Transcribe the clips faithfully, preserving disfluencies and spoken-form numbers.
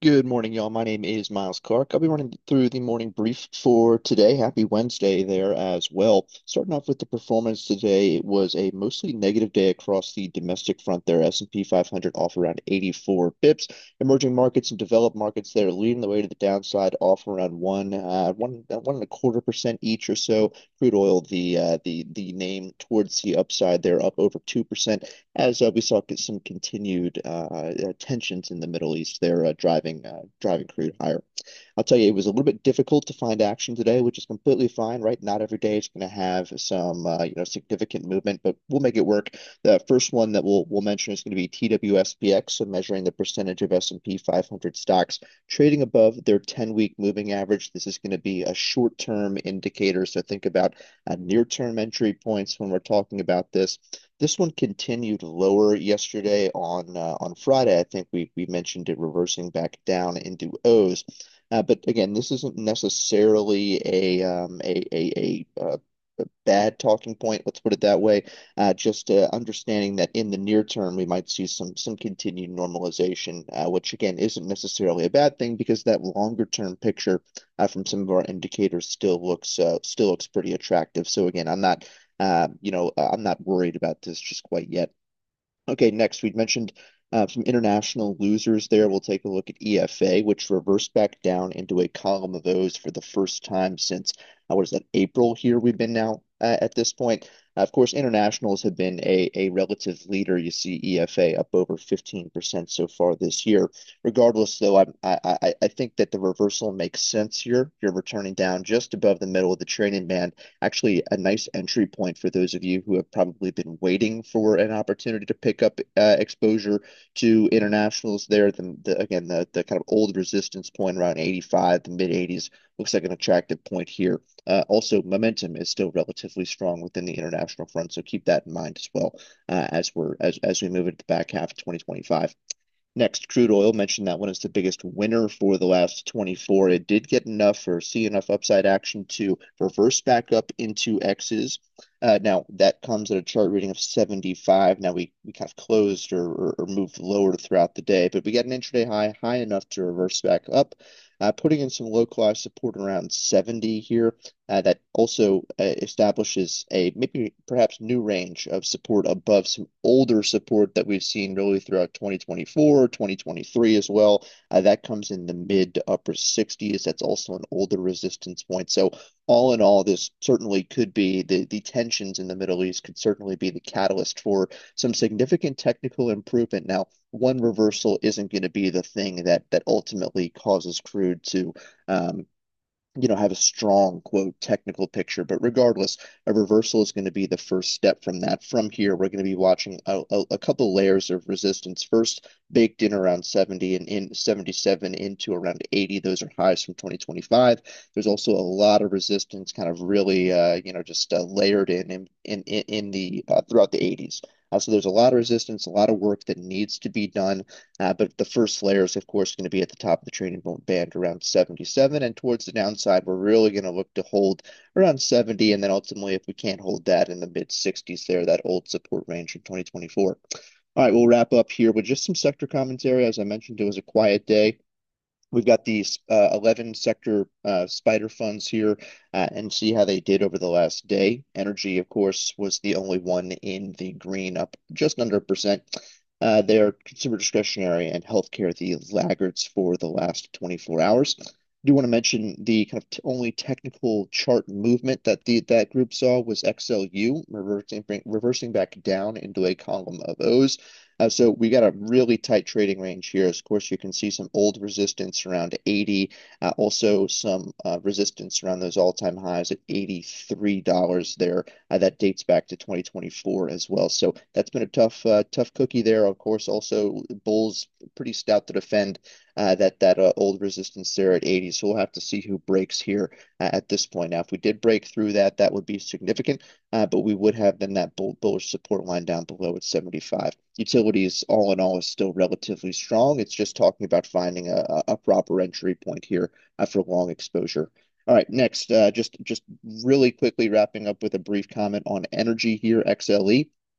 Good morning, y'all. My name is Miles Clark. I'll be running through the morning brief for today. Happy Wednesday there as well. Starting off with the performance today, it was a mostly negative day across the domestic front there. S and P five hundred off around eighty-four bips. Emerging markets and developed markets there leading the way to the downside, off around one, uh, one, uh, one and a quarter percent each or so. Crude oil, the uh, the the name towards the upside there, up over two percent as uh, we saw some continued uh, uh, tensions in the Middle East there uh, driving uh, driving crude higher. I'll tell you, it was a little bit difficult to find action today, which is completely fine, right? Not every day is going to have some uh, you know significant movement, but we'll make it work. The first one that we'll we'll mention is going to be T W S P X, so measuring the percentage of S and P five hundred stocks trading above their ten-week moving average. This is going to be a short-term indicator, so think about uh, near-term entry points when we're talking about this. This one continued lower yesterday on uh, on Friday. I think we we mentioned it reversing back down into O's. Uh, but again, this isn't necessarily a um, a a, a, uh, a bad talking point. Let's put it that way. Uh, just uh, understanding that in the near term, we might see some some continued normalization, uh, which again isn't necessarily a bad thing because that longer term picture uh, from some of our indicators still looks uh, still looks pretty attractive. So again, I'm not um, you know, uh, I'm not worried about this just quite yet. Okay, next we'd mentioned uh, some international losers there. We'll take a look at E F A, which reversed back down into a column of those for the first time since, uh, what is that, April here we've been now uh, at this point. Uh, of course, internationals have been a, a relative leader. You see E F A up over fifteen percent so far this year. Regardless, though, I, I, I think that the reversal makes sense here. You're returning down just above the middle of the trading band. Actually, a nice entry point for those of you who have probably been waiting for an opportunity to pick up uh, exposure to internationals there. The, the again, the, the kind of old resistance point around eighty-five, the mid eighties looks like an attractive point here. Uh, also, momentum is still relatively strong within the international front, so keep that in mind as well uh, as we're as as we move into the back half of twenty twenty-five. Next, crude oil, mentioned that one is the biggest winner for the last twenty-four. It did get enough or see enough upside action to reverse back up into X's. Uh, now, that comes at a chart reading of seventy-five. Now, we, we kind of closed or, or, or moved lower throughout the day, but we got an intraday high, high enough to reverse back up, uh, putting in some localized support around seventy here. Uh, that also uh, establishes a maybe perhaps new range of support above some older support that we've seen really throughout twenty twenty-four, twenty twenty-three as well. Uh, that comes in the mid to upper sixties. That's also an older resistance point. So all in all, this certainly could be the, the tensions in the Middle East could certainly be the catalyst for some significant technical improvement. Now, one reversal isn't going to be the thing that that ultimately causes crude to um, you know, have a strong quote technical picture. But regardless, a reversal is going to be the first step from that. From here, we're going to be watching a, a, a couple layers of resistance. First, baked in around seventy and in seventy-seven into around eighty. Those are highs from twenty twenty-five. There's also a lot of resistance kind of really, uh, you know, just uh, layered in in in, in the uh, throughout the eighties. Uh, so there's a lot of resistance, a lot of work that needs to be done. Uh, but the first layer is, of course, going to be at the top of the trading band around seventy-seven. And towards the downside, we're really going to look to hold around seventy. And then ultimately, if we can't hold that in the mid sixties there, that old support range from twenty twenty-four. All right, we'll wrap up here with just some sector commentary. As I mentioned, it was a quiet day. We've got these uh, eleven sector uh, spider funds here uh, and see how they did over the last day. Energy, of course, was the only one in the green, up just under a percent. Uh, they're consumer discretionary and healthcare, the laggards for the last twenty-four hours. I do want to mention the kind of t only technical chart movement that the that group saw was X L U reversing reversing back down into a column of O's. Uh, so we got a really tight trading range here. Of course, you can see some old resistance around eighty, uh, also some uh, resistance around those all-time highs at eighty-three dollars there. Uh, that dates back to twenty twenty-four as well. So that's been a tough, uh, tough cookie there. Of course, also bulls pretty stout to defend uh, that that uh, old resistance there at eighty. So we'll have to see who breaks here uh, at this point. Now, if we did break through that, that would be significant, uh, but we would have then that bull bullish support line down below at seventy-five. Utilities, all in all, is still relatively strong. It's just talking about finding a, a proper entry point here uh, for long exposure. All right, next, uh, just just really quickly wrapping up with a brief comment on energy here, X L E.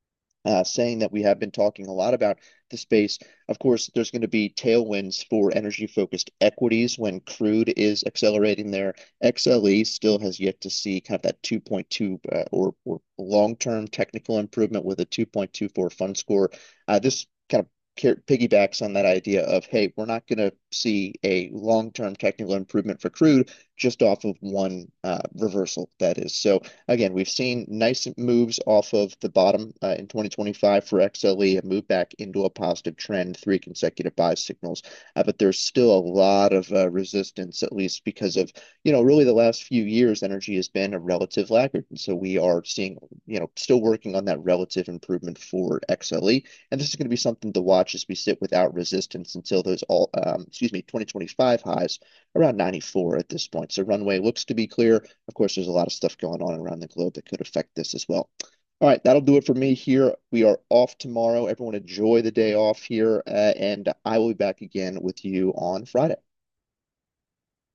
uh, saying that we have been talking a lot about the space. Of course, there's going to be tailwinds for energy-focused equities when crude is accelerating there. X L E still has yet to see kind of that two point two uh, or, or long-term technical improvement with a two point two four fund score. Uh, this kind of piggybacks on that idea of, hey, we're not going to see a long-term technical improvement for crude just off of one uh, reversal, that is. So again, we've seen nice moves off of the bottom uh, in twenty twenty-five for X L E, a move back into a positive trend, three consecutive buy signals. Uh, but there's still a lot of uh, resistance, at least because of, you know, really the last few years, energy has been a relative laggard. And so we are seeing, you know, still working on that relative improvement for X L E. And this is going to be something to watch as we sit without resistance until those all, um, excuse me, twenty twenty-five highs around ninety-four at this point. So runway looks to be clear. Of course, there's a lot of stuff going on around the globe that could affect this as well. All right, that'll do it for me here. We are off tomorrow. Everyone enjoy the day off here, uh, and I will be back again with you on Friday.